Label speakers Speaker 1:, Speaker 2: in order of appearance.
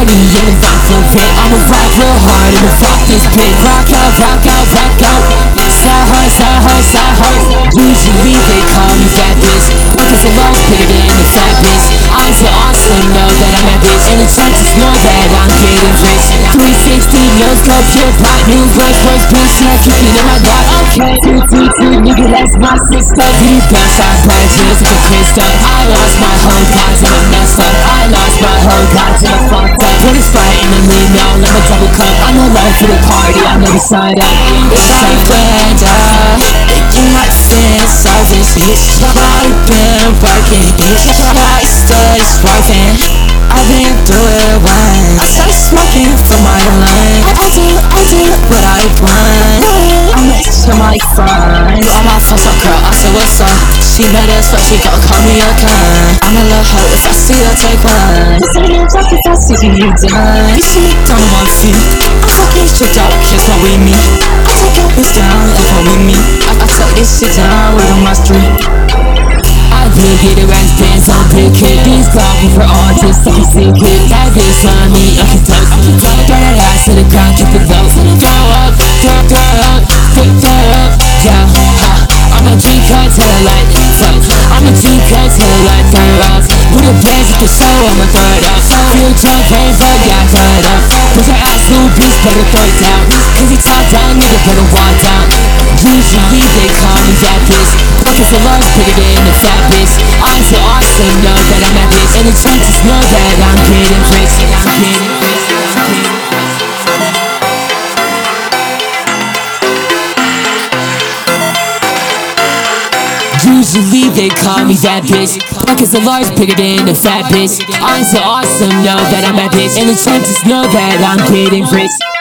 Speaker 1: money and the vibe so fit. I'ma rock real hard and fuck this pit. Rock out, rock out, rock out. Side hard, side hard, side hard. Usually they call me fat bitch, because the love bigger than the fat bitch. I'm so awesome, know that I'm that bitch. And the chances know that I'm getting rich. 360, no scope, pure pop, new Rolls Royce, bitch, not kicking in my block. Okay, 222, nigga, that's my sister. You bounce out branches with a crystal. I lost my whole gods and I messed up. I lost my whole gods and I fucked up. Put a Sprite in the lean now, let me double cup. I'm alive for the party, I never signed up. It's like weather, you might feel selfish. It's like been working, it's like stay swerving. I've been through it once. I started smoking for my line. I do what I want. I'm next to my friend. All my friends are girl, I said what's up. She mad as fuck, she gon' call me a cunt. I'ma love her if I see her take one. This ain't no talk if I see you done. You see me down on my feet. I'm fucking stripped out, kiss my with me. I take your bitch down, if I'm with me. I tuck this shit down right on my street. I did get around dance on big kid. These clowns for artists, I can see it. That bitch on me, I can toast. Throw that ass to the ground, keep it low. Throw up, throw up, yeah, ha. I'm a G-cut till I light fuck. I'm a G-cut till I light turn off. With a bands at the show, I'ma throw it up. Feel drunk, ain't fuck, yeah, I throw it up. Put your ass little bitch, better throw it down. Cause he top down, nigga, better walk down. Usually they call me that bitch, because the love's bigger than the fat bitch. I'm so awesome, know that I'm that bitch. And the chances know that I'm getting rich. I'm getting rich. Usually they call me that bitch, because the large bigger than the fat bitch. I'm so awesome, know that I'm that bitch. And the chances know that I'm getting rich.